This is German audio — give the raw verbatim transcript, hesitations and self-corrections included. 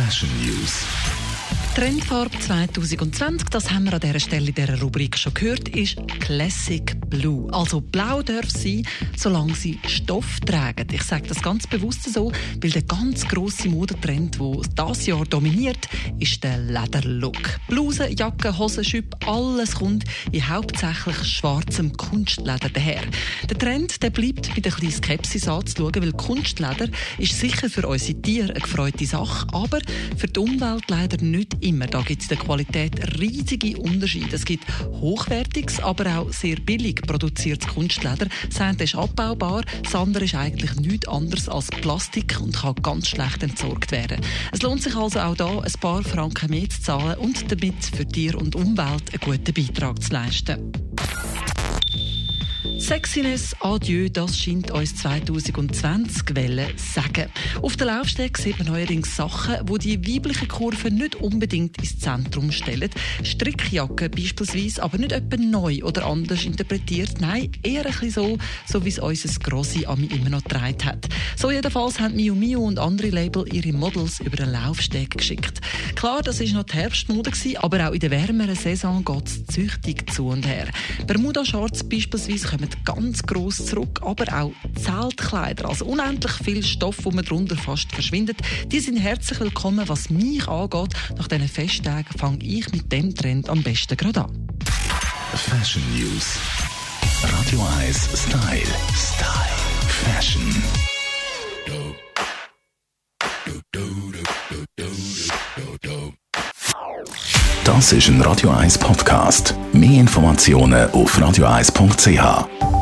Fashion News. Trendfarbe zwanzig zwanzig, das haben wir an dieser Stelle in dieser Rubrik schon gehört, ist Classic Blue. Also blau darf sein, solange sie Stoff tragen. Ich sage das ganz bewusst so, weil der ganz grosse Modetrend, der dieses Jahr dominiert, ist der Lederlook. Blusen, Jacken, Hosen, Schüppe, alles kommt in hauptsächlich schwarzem Kunstleder daher. Der Trend der bleibt mit ein bisschen Skepsis anzuschauen, weil Kunstleder ist sicher für unsere Tiere eine gefreute Sache, aber für die Umwelt leider nicht immer. Da gibt es in der Qualität riesige Unterschiede. Es gibt hochwertiges, aber auch sehr billig produziertes Kunstleder. Das eine ist abbaubar, das andere ist eigentlich nichts anderes als Plastik und kann ganz schlecht entsorgt werden. Es lohnt sich also auch da, ein paar Franken mehr zu zahlen und damit für Tier und Umwelt einen guten Beitrag zu leisten. Sexiness, adieu, das scheint uns zwanzig zwanzig zu sagen. Auf den Laufsteg sieht man neuerdings Sachen, die die weibliche Kurve nicht unbedingt ins Zentrum stellen. Strickjacken beispielsweise, aber nicht etwa neu oder anders interpretiert. Nein, eher ein bisschen so, so wie es unser Grossi Ami immer noch getragen hat. So jedenfalls haben Miu Miu und andere Label ihre Models über den Laufsteg geschickt. Klar, das war noch die Herbstmode, aber auch in der wärmeren Saison geht es züchtig zu und her. Bermuda-Shorts beispielsweise kommen ganz gross zurück, aber auch Zeltkleider, also unendlich viel Stoff, wo man darunter fast verschwindet. Die sind herzlich willkommen. Was mich angeht, nach diesen Festtagen fange ich mit dem Trend am besten gerade an. Fashion News. Radio eins Style. Style. Fashion. Das ist ein Radio eins Podcast. Mehr Informationen auf radio eins punkt c h.